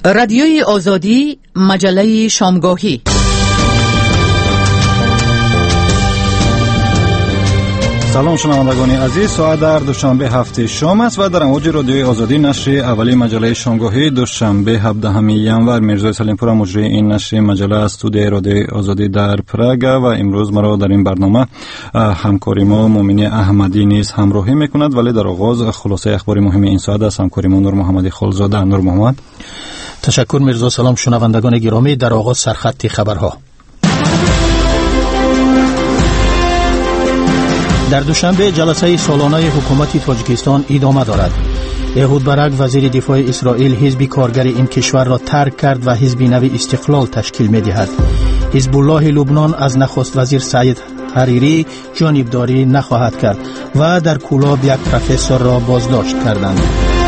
رادیوی آزادی، مجله شامگاهی. سلام شنوندگان عزیز، ساعت در دوشنبه هفته شام است و در امواج رادیوی آزادی نشر اولی مجله شامگاهی دوشنبه 17 ینور. میرزا سلیمپور مجری این نشر مجله از استودیوی رادیوی آزادی در پراگ و امروز مرا در این برنامه همکاری ما مومنی احمدی نیز همراهی میکند. ولی در آغاز خلاصه اخبار مهم این ساعت از همکاری ما نور محمدی خالزاده. نور محمد. تشکر میرزا. سلام شنوندگان گرامی. در آغاز سرخط خبرها. در دوشنبه جلسه سالانه حکومت تاجیکستان ادامه دارد. احود برک وزیر دفاع اسرائیل حزب کارگر این کشور را ترک کرد و حزب نو استقلال تشکیل می‌دهد. حزب الله لبنان از نخست وزیر سعید حریری جانبداری نخواهد کرد و در کولاب یک پروفسور را بازداشت کردند.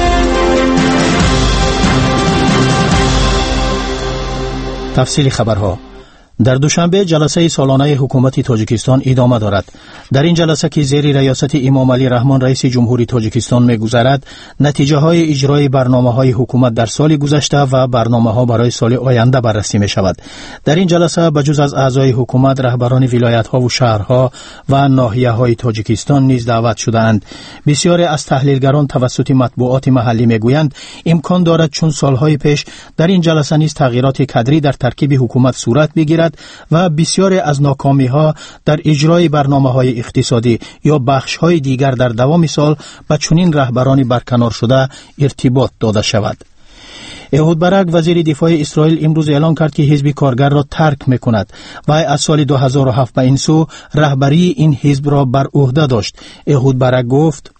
تفصیل خبرها. در دوشنبه جلسه سالانه حکومت تاجیکستان ادامه دارد. در این جلسه که زیر ریاست امام علی رحمان رئیس جمهوری تاجیکستان می‌گذرد، نتیجه های اجرای برنامه‌های حکومت در سال گذشته و برنامه‌ها برای سال آینده بررسی می‌شود. در این جلسه بجز از اعضای حکومت، رهبران ولایت‌ها و شهرها و ناحیه‌های تاجیکستان نیز دعوت شده‌اند. بسیاری از تحلیلگران توسط مطبوعات محلی می‌گویند امکان دارد چون سال‌های پیش در این جلسه نیز تغییرات کادری در ترکیب حکومت صورت بگیرد و بسیاری از ناکامی‌ها در اجرای برنامه‌های اقتصادی یا بخش‌های دیگر در دوام سال به چنین رهبران برکنار شده ارتباط داده شود. احود برک وزیر دفاع اسرائیل امروز اعلام کرد که حزب کارگر را ترک می‌کند و از سال 2007 به این سو رهبری این حزب را بر عهده داشت. احود برک گفت: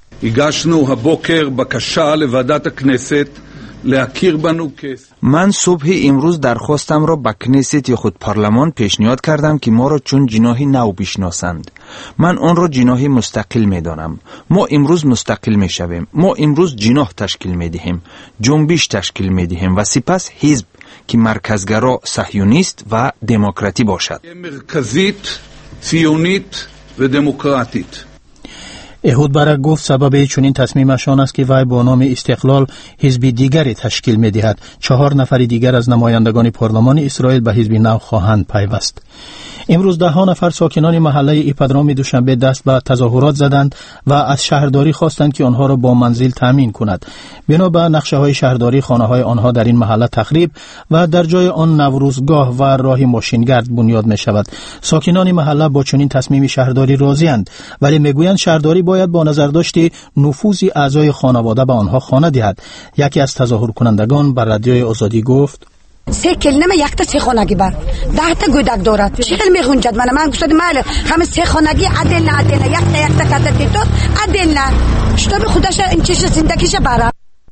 הגשנו הבוקר בקשה לוועדת הכנסת להכיר בנו من صبح امروز درخواستم را به کنست خود پارلمان پیشنهاد کردم که ما را چون جناح نو بشناسند. من آن را جناح مستقل می دانم. ما امروز مستقل می شویم. ما امروز جناح تشکیل می دهیم، جنبش تشکیل می دهیم و سپس حزب که مرکزگرا صهیونیست و دموکراتی باشد. مرکزیت، ציונית و دموکراتیت. احود برک گفت سبب چنین تصمیمشان است که وی با نام استقلال حزب دیگری تشکیل می‌دهد. 4 نفر دیگر از نمایندگان پارلمان اسرائیل به حزب نو خواهند پیوست. امروز 10 نفر ساکنان محله ایپادرام دوشنبه دست به تظاهرات زدند و از شهرداری خواستند که آنها را با منزل تامین کند. بنا به نقشه‌های شهرداری خانه‌های آنها در این محله تخریب و در جای آن نوروزگاه و راه ماشینگرد بنیاد می‌شود. ساکنان محله با چنین تصمیم شهرداری راضی‌اند، ولی می‌گویند شهرداری باید با نظرداشت نفوذ اعضای خانواده به آنها خانه دهد. یکی از تظاهر کنندگان بر رادیوی آزادی گفت: 3 کلمه یک تا 3 خانگی بر 10 تا گودک دارد. چقدر میخونجد من گفتم مال همه 3 خانگی عدل نه یک تا کاتت تو عدل نه شتاب خودش این چیز زندگیش بره.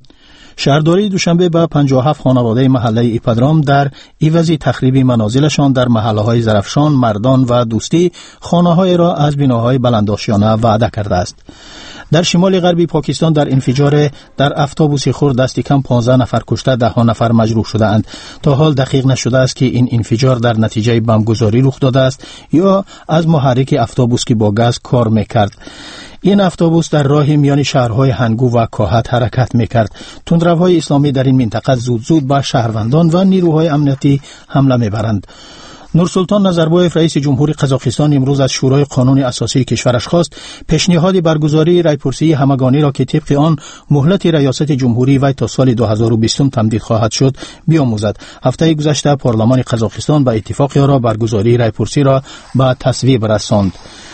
شهرداری دوشنبه به 57 خانواده محله ایپادرام در عوض تخریب منازلشان در محله‌های زرفشان، مردان و دوستی خانه‌های را از بناهای بلندآشیانه وعده کرده است. در شمال غربی پاکستان در انفجار در اتوبوس خرد دست کم 15 نفر کشته 10 نفر مجروح شده اند. تا حال دقیق نشده است که این انفجار در نتیجه بمبگذاری رخ داده است یا از محرک اتوبوس که با گاز کار میکرد. این اتوبوس در راه میان شهرهای هنگو و کاهت حرکت میکرد. تندروهای اسلامی در این منطقه زود به شهروندان و نیروهای امنیتی حمله میبرند. نورسلطان نظربایف رئیس جمهوری قزاقستان امروز از شورای قانون اساسی کشورش خواست پیشنهاد برگزاری رایپرسی همگانی را که طبق آن مهلت ریاست جمهوری وی تا سال 2020 تمدید خواهد شد بیاموزد. هفته گذشته پارلمان قزاقستان به اتفاق را برگزاری رایپرسی را به تصویب رساند.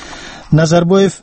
نظربایف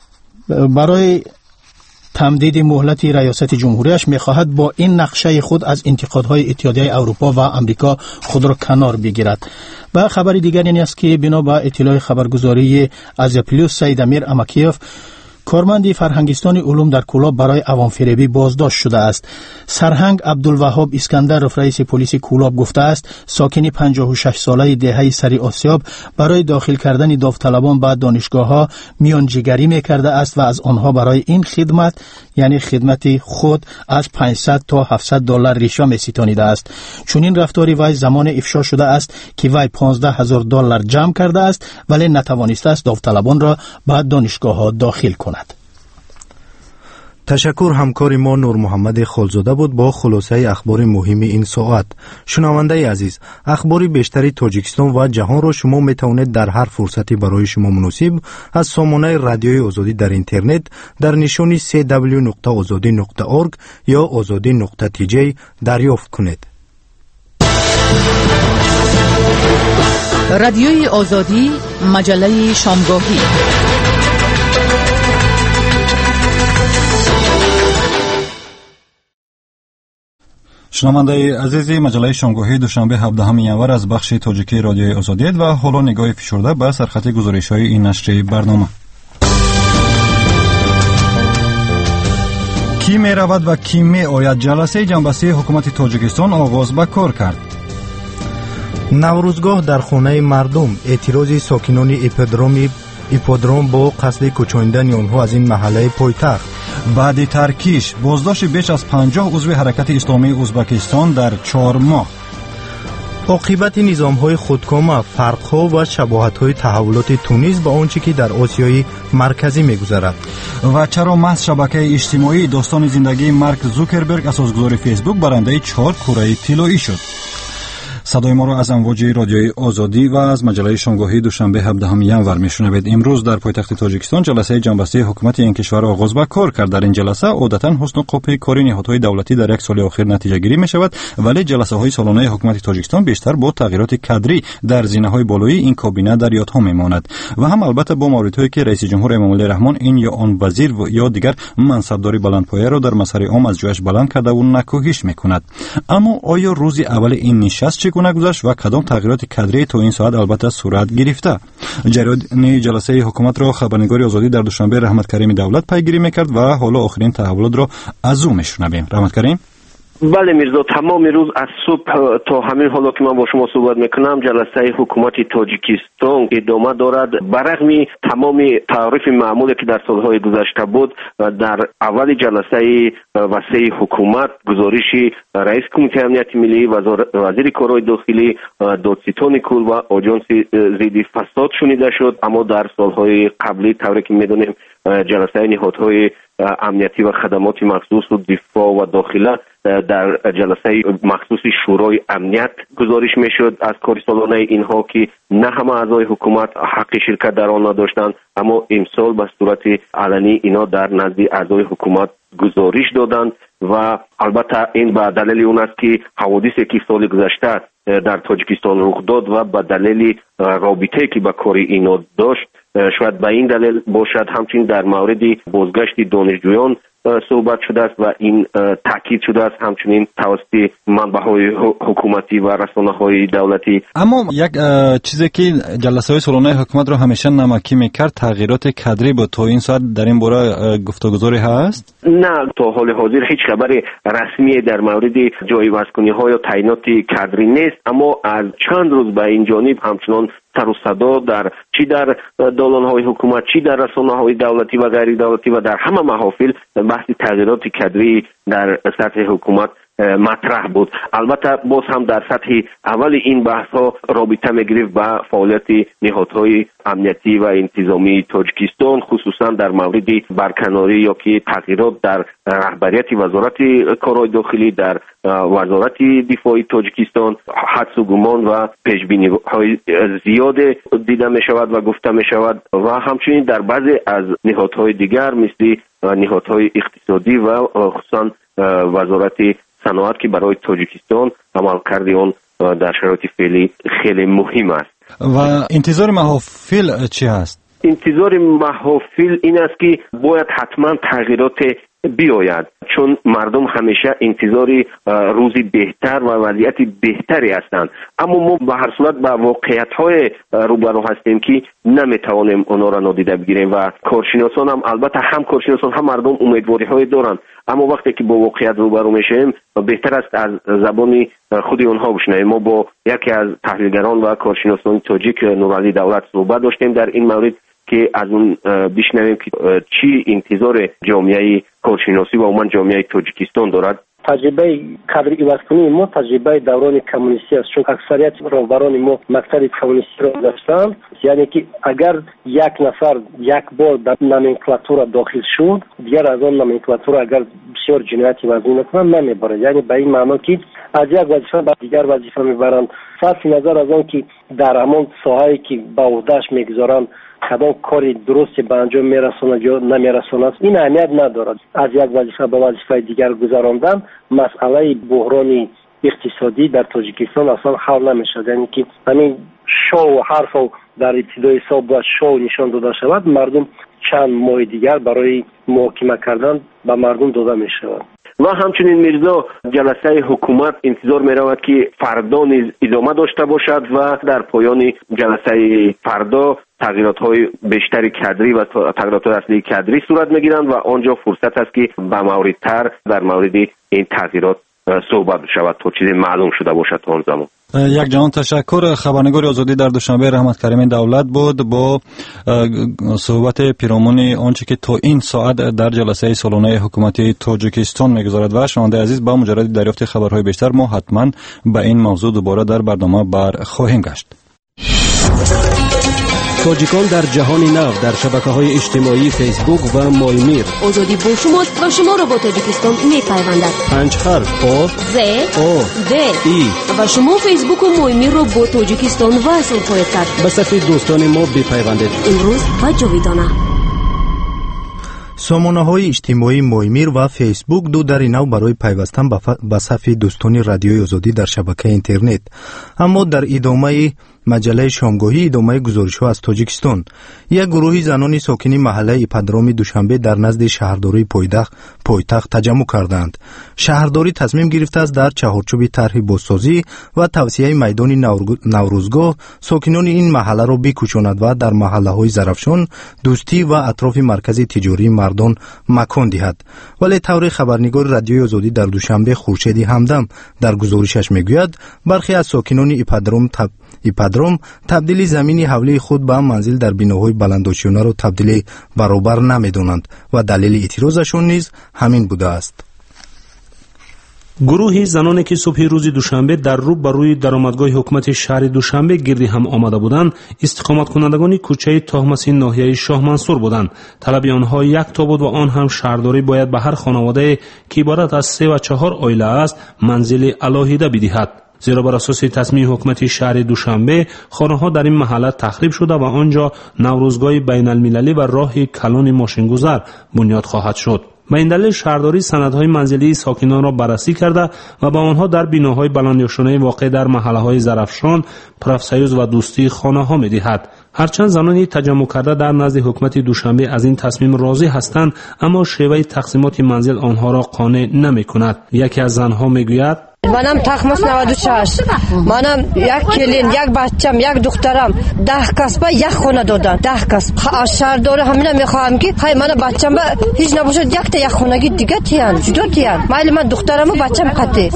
برای تمدید مهلت ریاست جمهوریش می‌خواهد با این نقشه خود از انتقادهای اتحادیه اروپا و امریکا خود را کنار بگیرد. و خبر دیگر این است که بنا به اطلاع خبرگزاری آزیا پلوس سید امیر امکیف کارمند فرهنگستان علوم در کولاب برای عوام‌فریبی بازداشت شده است. سرهنگ عبدالوهاب اسکندر رئیس پلیس کولاب گفته است ساکن 56 ساله دهه سری آسیاب برای داخل کردن داوطلبان به دانشگاه‌ها میانجیگری می‌کرده است و از آنها برای این خدمت یعنی خدمت خود از 500 تا 700 دلار ریشه می‌ستانیده است. چنین رفتاری وی زمان افشا شده است که وی 15000 دلار جمع کرده است ولی نتوانسته است داوطلبان را به دانشگاه‌ها داخل کند. تشکر. همکار ما نور محمد خالزاده بود با خلاصه اخبار مهم این ساعت. شنونده عزیز، اخبار بیشتری تاجیکستان و جهان را شما می توانید در هر فرصتی برای شما مناسب از سامانه رادیوی آزادی در اینترنت در نشانی www.azadi.org یا azadi.tj دریافت کنید. رادیوی آزادی، مجله شامگاهی. شنونده عزیزی، مجله شامگاهی دوشنبه 17 ینور از بخش تاجیکی رادیوی آزادی و حالا نگاه فشرده به سرخط گزارش‌های این نشر برنامه. کی می رود و کی می آید؟ جلسه جنبسته حکومت تاجیکستان آغاز به کار کرد. نوروزگاه در خانه مردم. اعتراض ساکنان ایپودروم با قصد کوچاندن آنها از این محله پایتخت. بعد ترکیش بازداشت بیش از 50 عضو حرکت اسلامی ازبکستان در 4 ماه. عاقبت نظام‌های خودکام، فرق‌ها و شباهت‌های تحولات تونس با آنچه که در آسیای مرکزی می‌گذرد. و چرا محض شبکه اجتماعی داستان زندگی مارک زوکربرگ اساسگذار فیسبوک برنده 4 کره طلایی شد. صدای ما را از امواج رادیوی آزادی و از مجله شامگاهی دوشنبه 17 ینور میشنوید. امروز در پایتخت تاجیکستان جلسه جنبسته حکومت این کشور آغاز به کار کرد. در این جلسه عادتا حسن و قوه کاری نهادهای دولتی در یک سال اخیر نتیجه گیری می شود، ولی جلسه های سالانه حکومت تاجیکستان بیشتر با تغییرات کادری در زینه های بالایی این کابینه در یادها میماند و هم البته با موردهایی که رئیس جمهور امامعلی رحمان این یا آن وزیر یا دیگر منصبداری بلندپایه را در مسیر عام از جایش بلند کرده و نکوهش میکند. اما آیا روز اول این نشست چگونه گذشت و کدام تغییرات کادری تا این ساعت البته صورت گرفته؟ جریان جلسه حکومت را خبرنگار آزادی در دوشنبه رحمت کریم دولت پیگیری میکرد و حالا آخرین تحولات را از او میشنویم. رحمت کریم. بله میرزا، تمام روز از صبح تا همین حالا که من با شما صحبت میکنم جلسه حکومت تاجیکستان ادامه دارد. برغم تمام تعریف معمولی که در سالهای گذشته بود، در اول جلسه وسیع حکومت گزارش رئیس کمیته امنیت ملی، وزیر کارهای داخلی، دادستان کل و آژانس ضد فساد شنیده شد. اما در سالهای قبلی طوری که میدونیم جلسه نهادهای امنیتی و خدمات مخصوص و دفاع و داخله در جلسه مخصوص شورای امنیت گزارش میشد از کار سالانه اینها که نه همه اعضای حکومت حق شرکت در آن نداشتند، اما امسال به صورت علنی اینا در نزد اعضای حکومت گزارش دادند و البته این به دلیل اون است که حوادثی که سال گذشته در تاجیکستان رخ داد و به دلیل رابطه‌ای که با کار اینا داشت شاید به این دلیل باشد. همچنین در مورد بازگشت دانشجویان صحبت شده است و این تاکید شده است همچنین توسط منبع‌های حکومتی و رسانه‌های دولتی. اما یک چیزی که جلسه‌های سالانه حکومت را همیشه نمکی می‌کرد تغییرات کادری بود. تا این ساعت در این باره گفتگوزاری هست؟ نه، تا حال حاضر هیچ خبر رسمی در مورد جایگزینی‌ها یا تعیینات کادری نیست، اما از چند روز به این جانب همچنان سر و صدا در چی در دالان‌های حکومت، چی در رسانه‌های دولتی و غیر دولتی و در همه محافل بحث تغییرات کادری در سطح حکومت مطرح بود. البته باز هم در سطح اول این بحث‌ها رابطه می‌گرفت با فعالیت نهادهای امنیتی و انتظامی تاجیکستان، خصوصا در مورد برکناری یا که تغییرات در رهبریت وزارت کارهای داخلی، در وزارت دفاع تاجیکستان، حدس و گمان و پیش‌بینی‌های زیاد دیده می‌شود و گفته می‌شود و همچنین در بعضی از نهادهای دیگر مثل نهادهای اقتصادی و خصوصا وزارت صنعت که برای تاجیکستان عملکرد آن در شرایط فعلی خیلی مهم است. و انتظار محافل چی است؟ انتظار محافل این است که باید حتما تغییرات بیاید، چون مردم همیشه انتظاری روزی بهتر و وضعیت بهتری هستند. اما ما به هر صورت با واقعیت‌های روبرو هستیم که نمیتوانیم اونا را نادیده بگیریم و کارشناسان هم البته هم کارشناسان هم مردم امیدواری‌های دارند، اما وقتی که با واقعیت روبرو میشیم بهتر است از زبان خود اونها بشنویم. ما با یکی از تحلیلگران و کارشناسان تاجیک نورعلی دولت صحبت داشتیم در این مورد که از اون بشنویم که چی انتظار جامعه کارشناسی و عموما جامعه تاجیکستان دارد تجربه قدر عوض کنی ما تجربه دوران کمونیستی است، چون اکثریت رهبران ما مکتب کمونیستی را داشتند. یعنی که اگر یک نفر یک بار در نومنکلاتور داخل شد، دیگر از آن نومنکلاتور اگر بسیار جنایتی وضعی نکنند نمیبرند. یعنی به این معنا که از یک وظیفه به دیگر وظیفه میبرند، صرف نظر از آن که در همان ساحه‌ای که به عهده‌اش میگذارند کدام کاری درستی به انجام میرساند یا نمیرساند این اهمیت ندارد. از یک وظیفه به وظیفه دیگر گذراندن مسئله بحران اقتصادی در تاجیکستان اصلا حل نمیشد. یعنی که همین شو و حرف و در ابتدای سال باید شو نشان داده شود، مردم چند ماه دیگر برای محاکمه کردن به مردم داده میشود. و همچنین میرزا جلسه حکومت انتظار می رود که فردا نیز ادامه داشته باشد و در پایان جلسه فردا تغییرات های بیشتری کادری و تغییرات اصلی کادری صورت می گیرند و آنجا فرصت است که به موردتر در مورد این تغییرات صحبت شود تا چیزی معلوم شده باشد آن زمان. یک جهان تشکر. خبرنگار آزادی در دوشنبه رحمت کریم دولت بود با صحبت پیرامون آنچه که تا این ساعت در جلسه سالانه حکومت تاجیکستان میگذارد. و شنونده عزیز، با مجرد دریافت خبرهای بیشتر ما حتما به این موضوع دوباره در برنامه بر خواهیم گشت. تاجیکان در جهان نو در شبکه‌های اجتماعی فیسبوک و مایمیر. آزادی با شماست و شما را با تاجیکستان می‌پیوندد. 5 حرف آ ز او د ای و شما فیسبوک و مایمیر را با تاجیکستان وصل خواهید کرد. به صفحه دوستان ما بپیوندید. امروز و جاویدانه. سامانه‌های اجتماعی مایمیر و فیسبوک دو در نو برای پیوستن به صفحه دوستان رادیوی آزادی در شبکه اینترنت. اما در ادامه مجله شامگاهی ادامه گزارش‌ها از تاجیکستان، یک گروه زنان ساکن محله ایپادروم دوشنبه در نزد شهرداری پایتخت تجمع کردند. شهرداری تصمیم گرفته است در چهارچوب طرح بازسازی و توسعه میدان نوروزگاه ساکنان این محله را بکوشاند و در محله‌های زرفشان، دوستی و اطراف مرکز تجاری مردان مکان دهد. ولی طور خبرنگار رادیوی آزادی در دوشنبه خورشید همدم در گزارشش میگوید برخی از ساکنان ایپادروم تبدیل زمین حوله خود به منزل در بناهای بلندآشیانه را تبدیل برابر نمی‌دانند و دلیل اعتراضشان نیز همین بوده است. گروهی زنانی که صبح روز دوشنبه در روبروی درآمدگاه حکومت شهر دوشنبه گردی هم آمده بودند، استقامت کنندگان کوچه تهمسی ناحیه شاه منصور بودند. طلب آنها یک تا بود و آن هم شهرداری باید به هر خانواده که عبارت از 3 و 4 عائله است منزل علاهیده بدهد. زیرا بر اساس تصمیم حکومت شهر دوشنبه خانه‌ها در این محله تخریب شده و آنجا نوروزگاه بین المللی و راه کلان ماشینگذر بنیاد خواهد شد. به این دلیل شهرداری سندهای منزلی ساکنان را بررسی کرده و با آنها در بناهای بلندآشیانه واقع در محله‌های زرفشان، پرافسیوز و دوستی خانه‌ها می‌دهد. هرچند زنانی تجمع کرده در نزد حکومت دوشنبه از این تصمیم راضی هستند، اما شیوه تقسیمات منزل آنها را قانع نمی‌کند. یکی از زنها می‌گوید: منم تخمس 96 منم یک کلین یک بچم یک دخترم 10 کس به یک خونه دادن 10 کس شهردار همینا میخوام که های من بچم به هیچ نباشد یک تا یک خونگی دیگه تیان جدا تیان مایل من دخترم و بچم قطه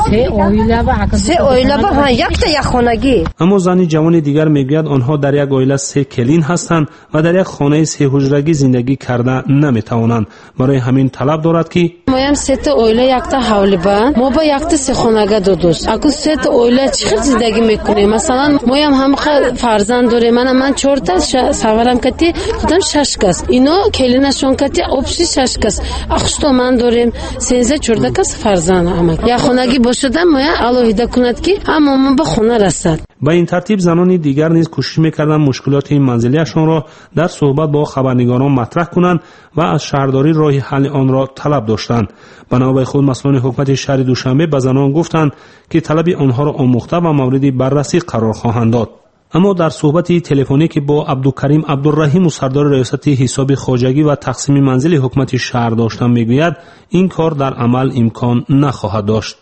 سه اویلا با یک تا یک خونگی. اما زنی جوان دیگر میگوید آنها در یک اویلا 3 کلین هستند و در یک خانه 3 حجرگی زندگی کرده نمیتوانند. برای همین طلب دارد که ما 3 تا اویلا یک تا حوله بند ما با یک تا 3 خونگی دادوست. اگه 3 تا اویلا چقدر زندگی میکنیم؟ مثلا ما هم فرزند داریم. من 4 تا سوارم کتی خودم 6 کس اینا کلینشون کتی اپسی 6 کس اخشتو من داریم 13 14 کس فرزند همه یا خونگی باشدم ما الهیده کند که اما به خونه رسد. با این ترتیب زنانی دیگر نیز کوشش میکردند مشکلات این منزلیشان را در صحبت با خبرنگاران مطرح کنند و از شهرداری راه حل آن را طلب داشتند. بنابر خود مسئولان حکومت شهر دوشنبه به زنان گفتند که طلب آنها را آموخته و مورد بررسی قرار خواهند داد. اما در صحبتی تلفنی که با عبدالکریم عبدالرحیم و سردار ریاست حساب خواجگی و تقسیم منزل حکومت شهر داشتن میگوید این کار در عمل امکان نخواهد داشت.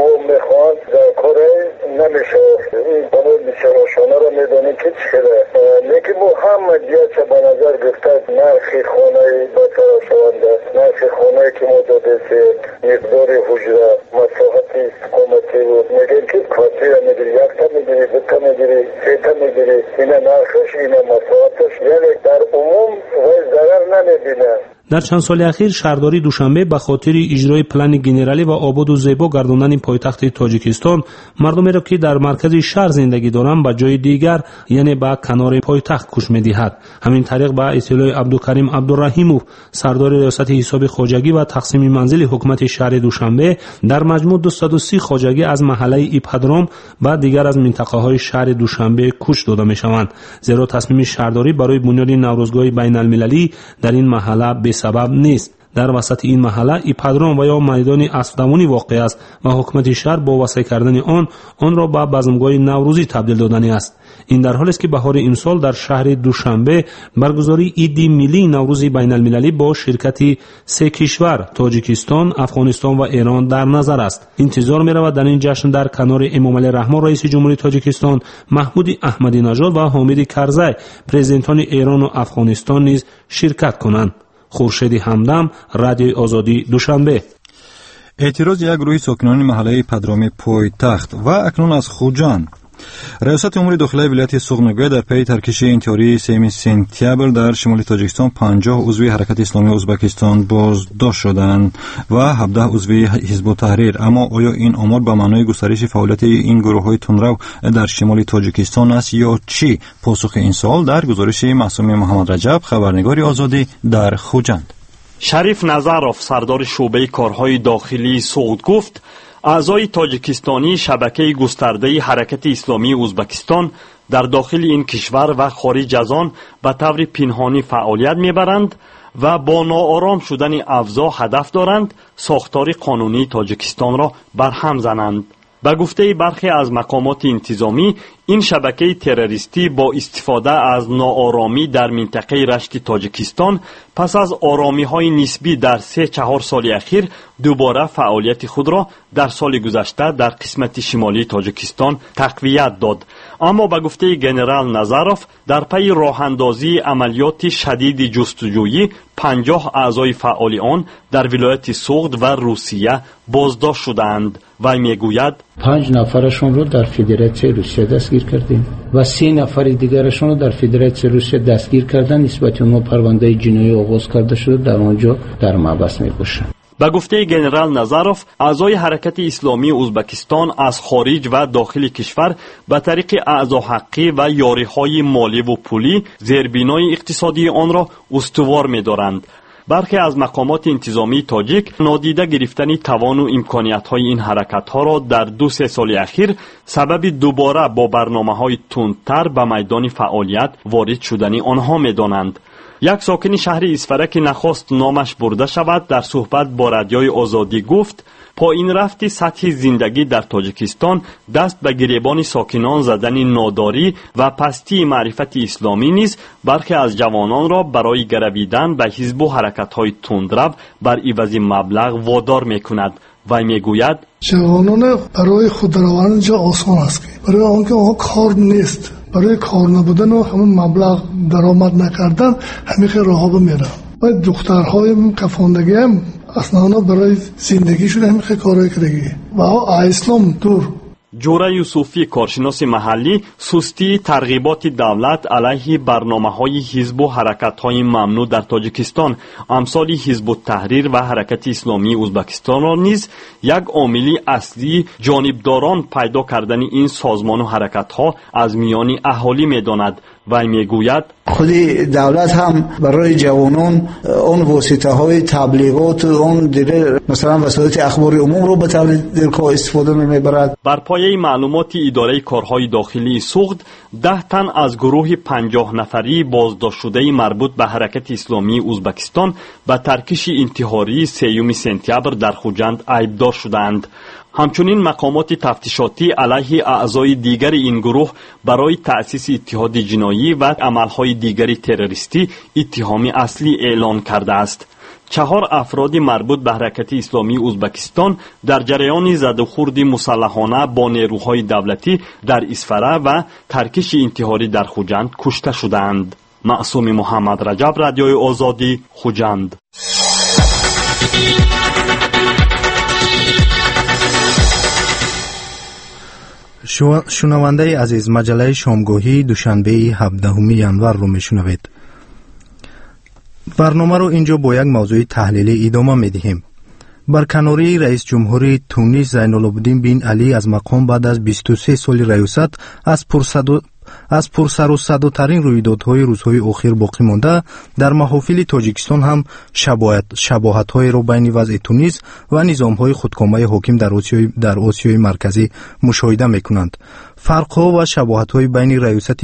نمیشه این برای بیچاره‌شانه را میدونی که چیه لیکن ما همه جا چه به نظر گرفته نرخی خانه برطرف شونده نرخی خانه که ما داده سه مقدار حجره مساحت استقامتی بود میگن که کارتیر میگیری یک تا میگیری دو تا میگیری سه تا میگیری اینا نرخش اینا مساحتش یعنی در عموم وای ضرر نمیبینه. در چند سال اخیر شهرداری دوشنبه به خاطر اجرای پلان گنرالی و آباد و زیبا گرداندن پایتخت تاجیکستان مردمی را که در مرکز شهر زندگی دارند به جای دیگر یعنی به کنار پایتخت کوچ می‌دهد. همین طریق با اطلاع عبدالکریم عبدالرحیموف سردار ریاست حساب خواجگی و تقسیم منزل حکومت شهر دوشنبه در مجموع 230 خواجگی از محله ایپدرام و دیگر از منطقه‌های شهر دوشنبه کوچ داده می‌شوند، زیرا تصمیم شهرداری برای بنیاد نوروزگاه بین‌المللی در این محله به سبب نیست. در وسط این محله ایپدرام و یا میدان اسب‌دوانی واقع است و حکومت شهر با وسیع کردن آن را به بزمگاه نوروزی تبدیل دادنی است. این در حالی است که بهار امسال در شهر دوشنبه برگزاری عید ملی نوروز بین‌المللی با شرکت سه کشور تاجیکستان، افغانستان و ایران در نظر است. انتظار می‌رود در این جشن در کنار امامعلی رحمان رئیس جمهوری تاجیکستان، محمود احمدی نژاد و حامد کرزی پرزیدنتان ایران و افغانستان نیز شرکت کنند. خورشید همدم، رادیوی آزادی دوشنبه. اعتراض یک گروه ساکنان محله پدرامی پایتخت و اکنون از خوجان. ریاست امور داخلی ولایت سوغنگوی در پی ترکش انتحاری 3 سپتامبر در شمال تاجیکستان 50 عضو حرکت اسلامی ازبکستان بازداشت شدند و 17 عضو حزب التحریر. اما آیا این آمار به معنای گسترش فعالیت این گروه‌های تندرو در شمال تاجیکستان است یا چی؟ پاسخ این سوال در گزارش معصوم محمد رجب، خبرنگار آزادی در خوجند. شریف نظروف سردار شعبه کارهای داخلی سوغد گفت اعضای تاجیکستانی شبکه گسترده حرکت اسلامی ازبکستان در داخل این کشور و خارج از آن به طور پنهانی فعالیت میبرند و با ناآرام شدن افزا هدف دارند ساختار قانونی تاجیکستان را برهم زنند. به گفته برخی از مقامات انتظامی این شبکه تروریستی با استفاده از ناآرامی در منطقه رشت تاجیکستان پس از آرامی‌های نسبی در 3-4 سال اخیر دوباره فعالیت خود را در سال گذشته در قسمت شمالی تاجیکستان تقویت داد. اما به گفته جنرال نظروف در پی راه‌اندازی عملیات شدید جستجویی 50 اعضای فعال آن در ولایت سوغد و روسیه بازداشت شدند و میگوید 5 نفرشون رو در فدراسیون روسیه دستگیر کردیم و 3 نفر دیگرشون رو در فدراسیون روسیه دستگیر کردن. نسبت اونها پرونده جنایی آغاز کرده شده، در اونجا در محبس می‌باشن. به گفته جنرال نظروف اعضای حرکت اسلامی ازبکستان از خارج و داخل کشور به طریق اعضا حقی و یاری‌های مالی و پولی زیربنای اقتصادی آن را استوار می‌دارند. برخی از مقامات انتظامی تاجیک نادیده گرفتن توان و امکانیت‌های این حرکت‌ها را در 2-3 سال اخیر سبب دوباره با برنامه‌های تندتر به میدان فعالیت وارد شدن آنها می‌دانند. یک ساکن شهر اسفره که نخواست نامش برده شود در صحبت با رادیوی آزادی گفت پایین رفت سطح زندگی در تاجیکستان دست به گریبان ساکنان زدن ناداری و پستی معرفت اسلامی نیز برخی از جوانان را برای گرویدن به حزب و حرکت‌های تندرو بر عوض مبلغ وادار می‌کند و میگوید جوانان برای خود درآوردن جا آسان است، برای آنکه آنها کار نیست، برای کار نبودن و همون مبلغ درآمد نکردن همیشه راه میرن و دخترهای کفاندگی هم اصلا برای زندگی شده همیشه کارهای کردگی و اسلام دور. جوره یوسفی کارشناس محلی سستی ترغیبات دولت علیه برنامه‌های حزب و حرکت‌های ممنوع در تاجیکستان امثال حزب التحریر و حرکت اسلامی ازبکستان را نیز یک عامل اصلی جانبداران پیدا کردن این سازمان و حرکت‌ها از میان اهالی می‌داند و میگوید خود دولت هم برای جوانان اون واسطه های تبلیغات اون دیگه مثلا وسایل اخباری عموم رو به طور دلخواه استفاده میبرد. بر پایه معلومات اداره کارهای داخلی سوغد 10 تن از گروه 50 نفری بازداشت شده مربوط به حرکت اسلامی ازبکستان به ترکش انتحاری 3 سپتامبر در خوجند عیبدار شدند. همچنین مقامات تفتیشاتی علیه اعضای دیگر این گروه برای تأسیس اتحاد جنایی و عملهای دیگر تروریستی اتهام اصلی اعلان کرده است. 4 افراد مربوط به حرکت اسلامی ازبکستان در جریان زد و خورد مسلحانه با نیروهای دولتی در اسفره و ترکش انتحاری در خوجند کشته شدند. معصوم محمد رجب، رادیوی آزادی، خوجند. شنونده عزیز، مجله شامگاهی دوشنبه 17 ینور رو میشنوید. برنامه رو اینجا با یک موضوع تحلیلی ادامه می‌دهیم. برکناری رئیس جمهوری تونس زین العابدین بن علی از مقام بعد از 23 سال ریاست از پرسر و صداترین رویدادهای روزهای اخیر باقی مانده، در محافل تاجیکستان هم شباهت‌های را بین وضع تونس و نظام‌های خودکامه حاکم در آسیای مرکزی مشاهده می‌کنند. فرق‌ها و شباهت‌های بین ریاست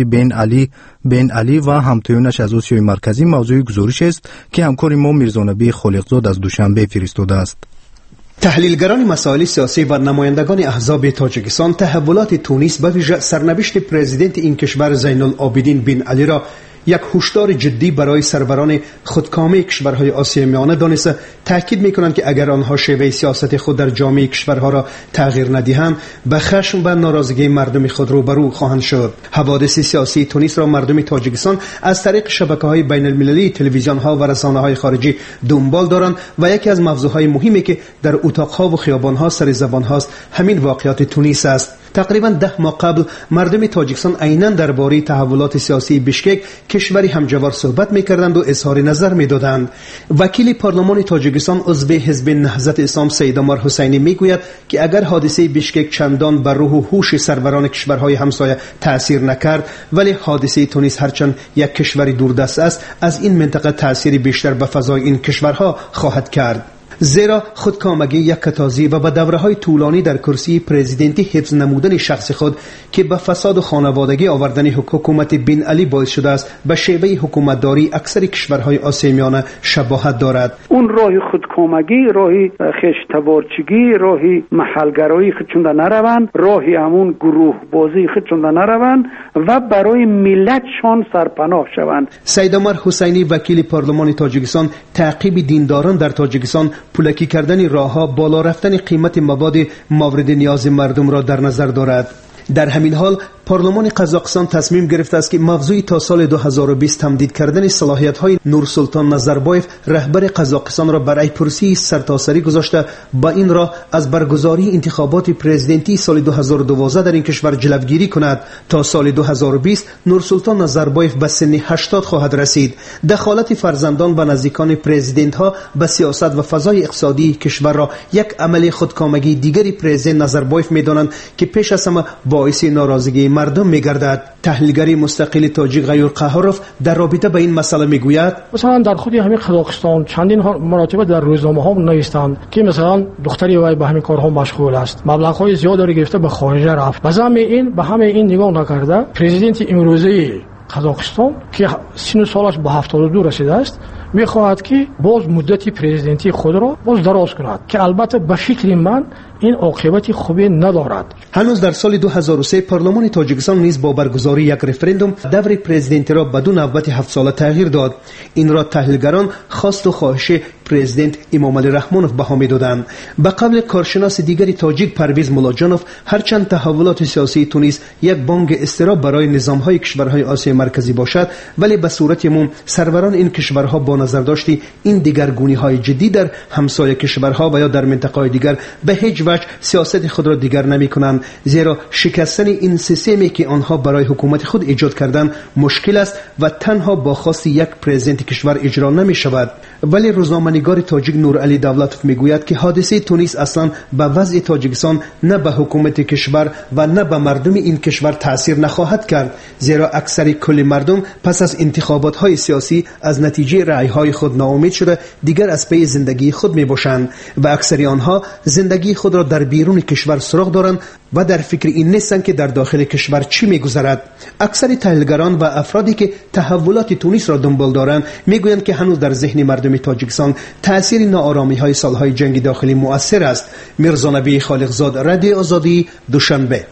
بن علی و همتایانش از آسیای مرکزی موضوع گزارش است که همکار ما میرزانبی خالقزاد از دوشنبه فرستاده است. تحلیلگران مسائل سیاسی و نمایندگان احزاب تاجیکستان تحولات تونس به ویژه سرنوشت پرزیدنت این کشور زین العابدین بن علی را یک هشدار جدی برای سروران خودکامه کشورهای آسیای میانه دانسته تاکید می‌کنند که اگر آنها شیوه سیاست خود در جامعه کشورها را تغییر ندهند به خشم و ناراضگی مردم خود روبرو خواهند شد. حوادث سیاسی تونس را مردم تاجیکستان از طریق شبکه‌های بین المللی، تلویزیون‌ها و رسانه‌های خارجی دنبال دارند و یکی از موضوعهای مهمی که در اتاق‌ها و خیابان‌ها سر زبان هاست همین واقعات تونس است. تقریبا 10 ماه قبل مردم تاجیکستان عیناً درباره تحولات سیاسی بیشکک کشوری همجوار صحبت می‌کردند و اظهار نظر می‌دادند. وکیل پارلمان تاجیکستان عضو حزب نهضت اسلام سیدامار حسینی میگوید که اگر حادثه بیشکک چندان بر روح و هوش سروران کشورهای همسایه تأثیر نکرد، ولی حادثه تونس هرچند یک کشور دوردست است، از این منطقه تأثیر بیشتر به فضای این کشورها خواهد کرد. زیرا خودکامگی یک کتازی و به دوره‌های طولانی در کرسی پرزیدنتی حفظ نمودن شخص خود که به فساد و خانوادگی آوردن حکومت بن علی باعث شده است، به شیوه حکومتداری اکثر کشورهای آسیای میانه شباهت دارد. اون راه خودکامگی، راه خشتوارچگی، راه محلگرایی خودشون نروند، راه همون گروه بازی خودشون نروند و برای ملتشان سرپناه شوند. سیدامار حسینی وکیل پارلمان تاجیکستان تعقیب دینداران در تاجیکستان، پولکی کردن راهها، بالا رفتن قیمت مواد مورد نیاز مردم را در نظر دارد. در همین حال پارلمان قزاقستان تصمیم گرفته است که موضوع تا سال 2020 تمدید کردن صلاحیت‌های نورسلطان نظربایف رهبر قزاقستان را برای پرسی سرتاسری گذاشته، با این راه از برگزاری انتخابات پرزیدنتی سال 2012 در این کشور جلوگیری کند. تا سال 2020 نورسلطان نظربایف به سن 80 خواهد رسید. دخالت فرزندان و نزدیکان پرزیدنت ها به سیاست و فضای اقتصادی کشور را یک عمل خودکامگی دیگری پرزیدنت نظربایف می‌دانند که پیش از همه باعث ناراضگی مردم می‌گردد. تحلیلگری مستقل تاجیک غیور قهاروف در رابطه با این مسئله میگوید مثلا در خود همین قزاقستان چندین مراتبه در روزنامه‌ها نوشتند که مثلا دختری وای به همین کارها مشغول است، مبلغ‌های زیاد داره گرفته به خارج رفت. به همه این نگاه نکرده پرزیدنت امروزی قزاقستان که سن سالش به 72 رسیده است می‌خواهد که باز مدت پرزیدنتی خود را باز دراز کند که البته به فکر من این عاقبت خوبی ندارد. هنوز در سال 2003 پارلمان تاجیکستان نیز با برگزاری یک رفراندوم دور پرزیدنتی را بدون نوبت 7 ساله تغییر داد. این را تحلیلگران خواست و خواهش پرزیدنت امام علی رحمانوف بها می‌دادند. به قول کارشناس دیگری تاجیک پرویز ملاجانوف، هرچند تحولات سیاسی تونس یک بانگ اضطراب برای نظام‌های کشورهای آسیای مرکزی باشد، ولی به صورت عموم سروران این کشورها با نظر داشتی این دیگرگونی‌های جدی در همسایه کشورها و یا در منطقه‌های دیگر به هیچ وجه سیاست خود را دیگر نمی‌کنند، زیرا شکستن این سیستمی که آنها برای حکومت خود ایجاد کردند مشکل است و تنها با خواست یک پرزیدنت کشور اجرا نمی‌شود. ولی روزنامه‌نگار تاجیک نورعلی دولتوف میگوید که حادثه تونس اصلا به وضع تاجیکستان نه به حکومت کشور و نه به مردم این کشور تأثیر نخواهد کرد، زیرا اکثر کل مردم پس از انتخابات‌های سیاسی از نتیجه رأی‌های خود ناامید شده دیگر از پی زندگی خود میباشند و اکثر آنها زندگی خود را در بیرون کشور سراغ دارند و در فکر این نیستند که در داخل کشور چی میگذرد. اکثر تحلیلگران و افرادی که تحولات تونس را دنبال دارند میگویند که هنوز در ذهن مردم تاجیکستان تأثیر ناآرامی‌های سالهای جنگ داخلی مؤثر است. میرزانبی خالقزاد، رادیو آزادی، دوشنبه.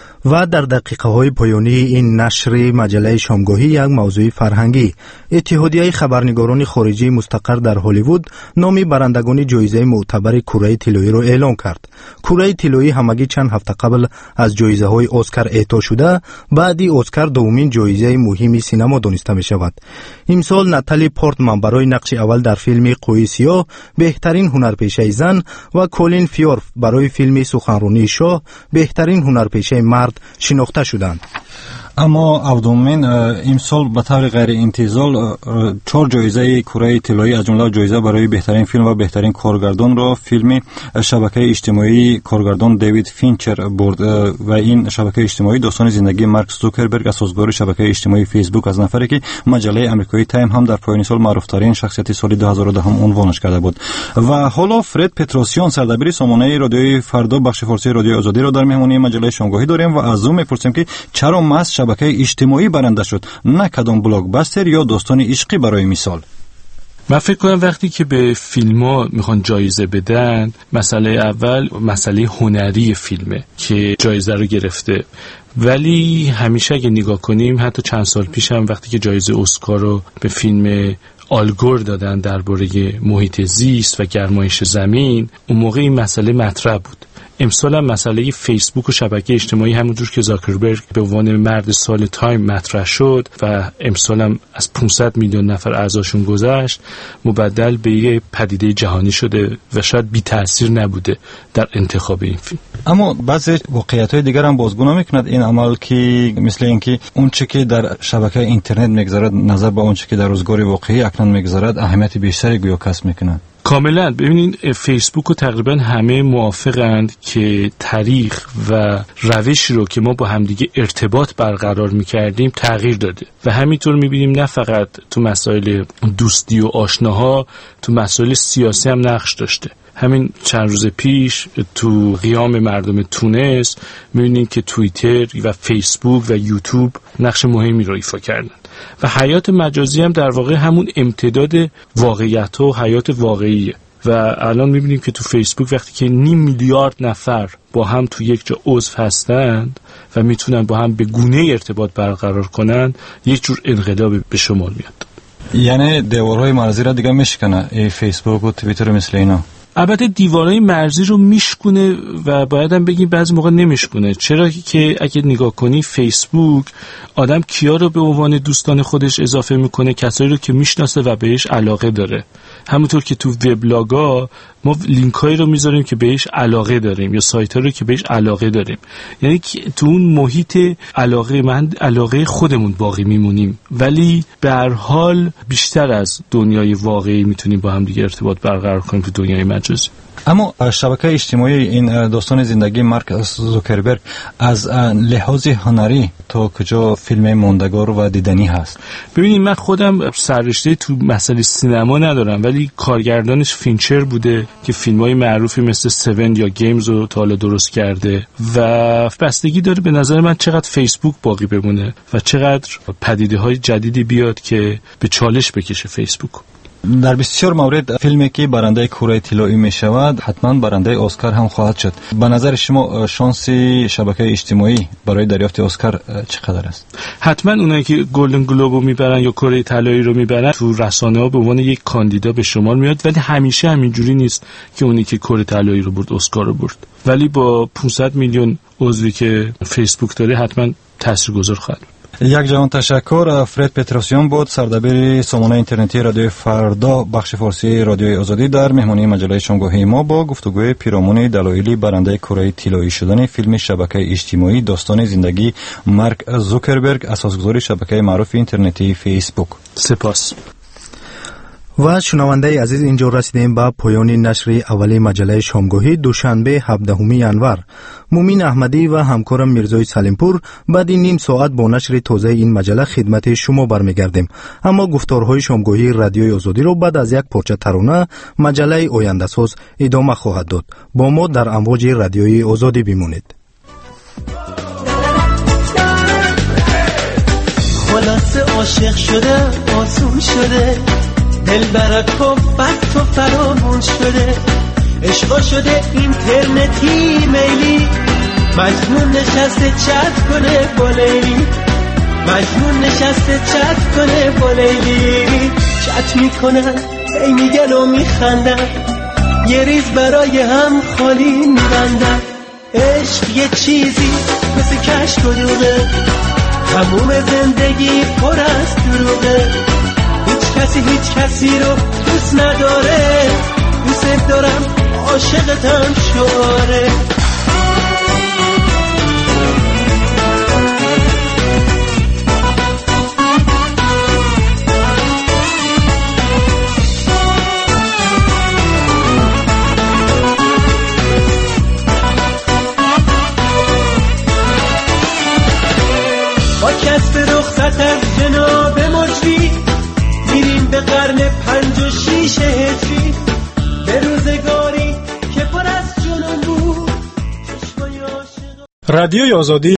و در دقیقه های پایانی این نشر مجله شامگاهی یک موضوع فرهنگی. اتحادیه خبرنگاران خارجی مستقر در هالیوود نام برندگان جایزه معتبر کره طلایی را اعلام کرد. کره طلایی همگی چند هفته قبل از جایزه های اسکار اعطا شده، بعدی اسکار دومین جایزه مهم سینما دانسته می شود. امسال ناتالی پورتمن برای نقش اول در فیلم قوی سیاه بهترین هنرپیشه زن و کولین فیورف برای فیلم سخنرانی شاه بهترین هنرپیشه مرد شناخته شدند. اما اودومین امسال به طور غیر انتظار 4 جایزه کره طلایی از جمله جایزه برای بهترین فیلم و بهترین کارگردان را فیلم شبکه اجتماعی کارگردان دیوید فینچر برد و این شبکه اجتماعی داستان زندگی مارک زوکربرگ اساسگذار شبکه اجتماعی فیسبوک از نفری که مجله آمریکایی تایم هم در پایان سال معروف ترین شخصیت سال 2010 عنوانش کرده بود. و حالا فرد پتروسیان سردبیر سامانه رادیوی فردا بخش فارسی رادیو آزادی را در مهمانی مجله شامگاهی داریم و از او میپرسیم که چرا مس شبکه اجتماعی برنده شد نه کدام بلاک بستر یا داستان عشقی برای مثال. من فکر کنم وقتی که به فیلم‌ها میخوان جایزه بدن، مسئله اول مسئله هنری فیلمه که جایزه رو گرفته. ولی همیشه اگه نگاه کنیم حتی چند سال پیش هم وقتی که جایزه اسکار رو به فیلم آلگور دادن درباره محیط زیست و گرمایش زمین، اون موقع این مسئله مطرح بود. امسال هم مسئله فیسبوک و شبکه اجتماعی همونجور که زاکربرگ به عنوان مرد سال تایم مطرح شد و امسال هم از 500 میلیون نفر اعضاشون گذشت، مبدل به یک پدیده جهانی شده و شاید بی تأثیر نبوده در انتخاب این فیلم. اما بعضی واقعیت‌های دیگر هم بازگو نمی‌کند این عمل که مثل اینکه اون چیزی که در شبکه اینترنت می‌گذرد نظر به اون چیزی که در روزگار واقعی اکنون می‌گذرد اهمیت بیشتری گویا کسب می‌کند. کاملا. ببینید فیسبوک و تقریبا همه موافقند که تاریخ و روشی رو که ما با همدیگه ارتباط برقرار می‌کردیم تغییر داده و همینطور می‌بینیم نه فقط تو مسائل دوستی و آشناها، تو مسائل سیاسی هم نقش داشته. همین چند روز پیش تو قیام مردم تونس می‌بینیم که توییتر و فیسبوک و یوتیوب نقش مهمی رو ایفا کردن و حیات مجازی هم در واقع همون امتداد واقعیت و حیات واقعیه و الان می‌بینیم که تو فیسبوک وقتی که 5 میلیارد نفر با هم تو یک جا عضو هستند و میتونن با هم به گونه ارتباط برقرار کنن، یک جور انقلاب به شمار میاد. یعنی دیوارهای مرزی را دیگه میشکنه فیسبوک و توییتر مثل اینا. البته دیوارهای مرزی رو میشکونه و باید هم بگیم بعضی موقع نمیشکونه. چرا که اگه نگاه کنی فیسبوک آدم کیا رو به عنوان دوستان خودش اضافه میکنه؟ کسایی رو که میشناسه و بهش علاقه داره. همونطور که تو وبلاگا ما لینکایی رو میذاریم که بهش علاقه داریم یا سایت ها رو که بهش علاقه داریم، یعنی تو اون محیط علاقه خودمون باقی میمونیم، ولی به هر حال بیشتر از دنیای واقعی میتونیم با هم دیگه ارتباط برقرار کنیم تو دنیای مجازی. اما شبکه اجتماعی این داستان زندگی مارک زوکربرگ از لحاظ هنری تا کجا فیلم ماندگار و دیدنی هست؟ ببینید من خودم سررشته تو مسئله سینما ندارم، ولی کارگردانش فینچر بوده که فیلم‌های معروفی مثل 7 یا گیمز رو تا حالا درست کرده و بستگی داره به نظر من چقدر فیسبوک باقی بمونه و چقدر پدیده‌های جدیدی بیاد که به چالش بکشه فیسبوک. در بسیار مورد فیلمی که برنده کره طلایی می شود حتما برنده اسکار هم خواهد شد. به نظر شما شانس شبکه اجتماعی برای دریافت اسکار چقدر است؟ حتما اونایی که گلدن گلوب رو میبرن یا کره طلایی رو میبرن تو رسانه ها به عنوان یک کاندیدا به شمار میاد، ولی همیشه همینجوری نیست که اونی که کره طلایی رو برد اسکار رو برد. ولی با 500 میلیون عضوی که فیسبوک داره حتما تاثیرگذار خواهد. یک جهان تشکر. فرد پتروسیان بود سردبیر سامانه اینترنتی رادیو فردا بخش فارسی رادیوی آزادی در مهمانی مجله شامگاهی ما با گفتگوی پیرامون دلایل برنده کره طلایی شدن فیلم شبکه اجتماعی داستان زندگی مارک زوکربرگ اساسگذار شبکه معروف اینترنتی فیسبوک. سپاس. و شنونده عزیز اینجا رسیدیم به پایان نشر اولی مجله شامگاهی دوشنبه 17 ینور. مومین احمدی و همکارم میرزای سلیمپور بعد نیم ساعت با نشر تازه این مجله خدمت شما برمیگردیم. اما گفتارهای شامگاهی رادیوی آزادی رو بعد از یک پارچه ترانه مجله آینده ساز ادامه خواهد داد. با ما در امواج رادیوی آزادی بمانید. خلاص عاشق شده آسون شده، دل برات گفت تو فرامون شده، عشقا شده اینترنتی میلی، مجنون نشسته چت کنه با لیلی، مجنون نشسته چت کنه با لیلی، چت میکنن هی میگن و میخندن، یه ریز برای هم خالی میبندن. عشق یه چیزی مثل کشک و دوغه، تموم زندگی پر از دروغه، هیچ کسی رو دوست نداره، دوست دارم عاشقتم شعاره. شکست رخصت از جناب مجری، میریم به قرن 5 و 6 هجری، به روزگاری که پر از جنون بود. رادیوی آزادی